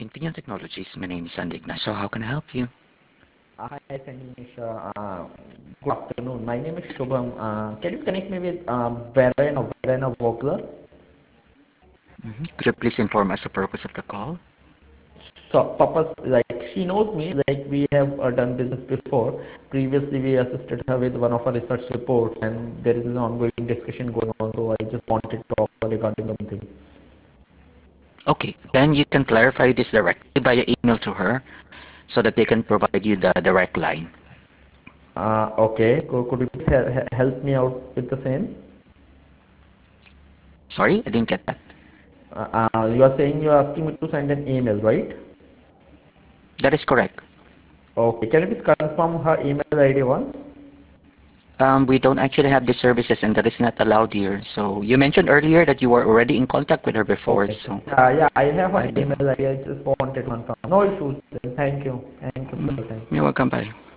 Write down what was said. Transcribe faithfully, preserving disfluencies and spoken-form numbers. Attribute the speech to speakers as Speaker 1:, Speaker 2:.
Speaker 1: Infineon Technologies. My name is Sandy Ignacio. How can I help you?
Speaker 2: Uh, Hi, Sanisha. Uh, Good afternoon. My name is Shubham. Uh, Can you connect me with um, Verena Verena Vogler?
Speaker 1: Mhm. Could you please inform us the purpose of the call?
Speaker 2: So, purpose, like, she knows me, like, we have uh, done business before. Previously, we assisted her with one of her research reports, and there is an ongoing discussion going on. So, I just wanted to talk regarding something.
Speaker 1: Okay, then you can clarify this directly via email to her so that they can provide you the direct line.
Speaker 2: Uh, okay, could, could you please he- help me out with the same?
Speaker 1: Sorry, I didn't get that.
Speaker 2: Uh, uh, you are saying you are asking me to send an email, right?
Speaker 1: That is correct.
Speaker 2: Okay, can you please confirm her email I D once?
Speaker 1: Um, we don't actually have these services and that is not allowed here. So you mentioned earlier that you were already in contact with her before,
Speaker 2: Okay.
Speaker 1: so
Speaker 2: Yeah, yeah, I have her
Speaker 1: I
Speaker 2: email
Speaker 1: don't.
Speaker 2: I D. I just wanted to confirm. No issues. Then. Thank you. Thank you for
Speaker 1: Mm,
Speaker 2: your time.
Speaker 1: you're welcome, bye.